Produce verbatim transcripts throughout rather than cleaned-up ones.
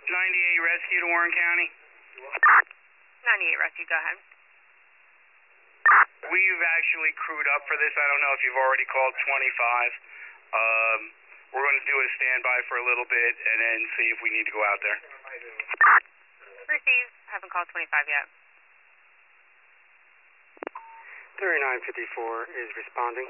ninety-eight Rescue to Warren County. ninety-eight Rescue, go ahead. We've actually crewed up for this. I don't know if you've already called twenty-five. Um, we're going to do a standby for a little bit and then see if we need to go out there. Received. Haven't called twenty-five yet. thirty-nine fifty-four is responding.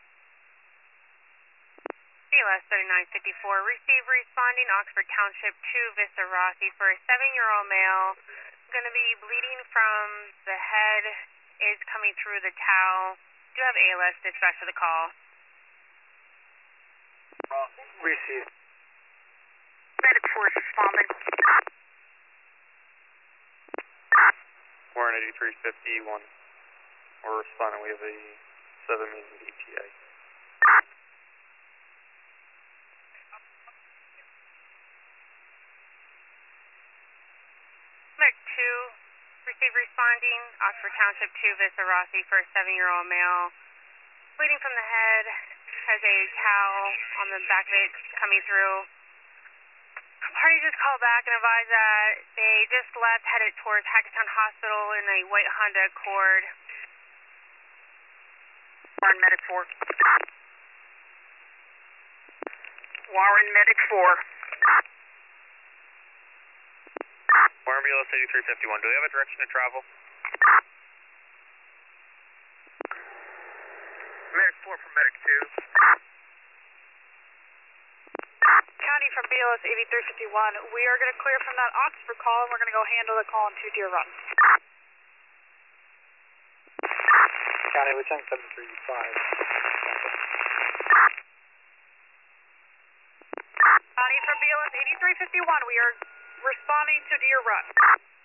B L S thirty-nine fifty-four, receive responding Oxford Township to Vista Rossi for a seven-year-old male. Going to be bleeding from the head, is coming through the towel. Do you have A L S dispatch for the call? Received. Medic force responding. Warren eighty-three fifty-one. We're responding. We have a seven minute E T A. Medic two, receive responding Oxford Township to Vista Rossi for a seven-year-old male. Bleeding from the head, has a towel on the back of it coming through. Party just called back and advised that they just left, headed towards Hackettstown Hospital in a white Honda Accord. Warren Medic four. Warren Medic four. Warren B L S eighty-three fifty-one. Do we have a direction to travel? Medic four from Medic two. County from B L S eighty-three fifty-one. We are going to clear from that Oxford call and we're going to go handle the call into Deer Run. County Lieutenant seven three five. County from B L S eighty-three fifty-one. We are responding to Deer Run.